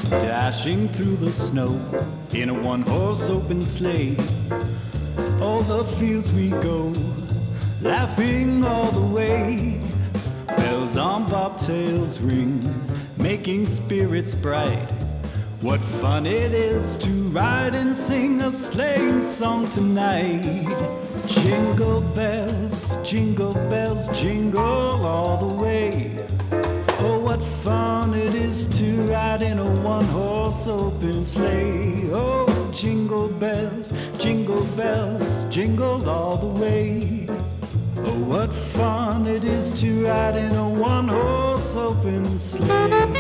dashing through the snow in a one-horse open sleigh. All the fields we go, laughing all the way. Bells on bobtails ring, making spirits bright. What fun it is to ride and sing a sleighing song tonight. Jingle bells, jingle bells, jingle all the way. Oh, what fun it is to ride in a one-horse open sleigh. Oh, jingle bells, jingle all the way. Oh, what fun it is to ride in a one-horse open sleigh.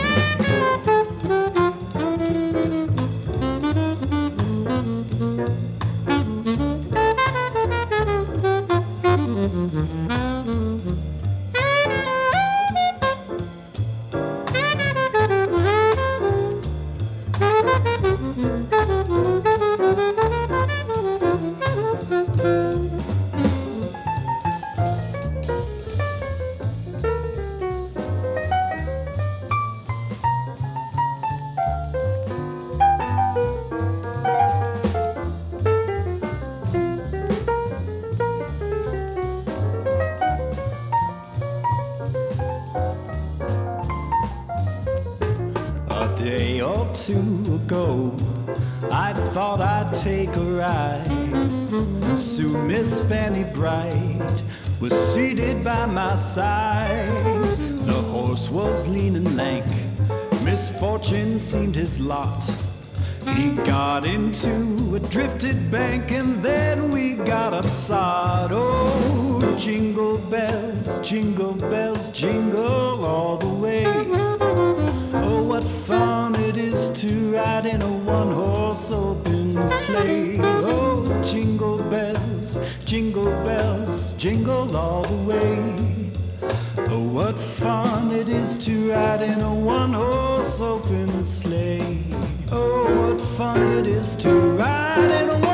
A day or two ago, I thought I'd take a ride. Soon Miss Fanny Bright was seated by my side. The horse was lean and lank, misfortune seemed his lot. He got into a drifted bank and then we got upside. Oh, jingle bells, jingle all the way. Oh, what fun it is to ride in a one-horse open sleigh. Oh, jingle bells, jingle all the way. Oh, what fun it is to ride in a one-horse open sleigh. Oh, what fun it is to ride in a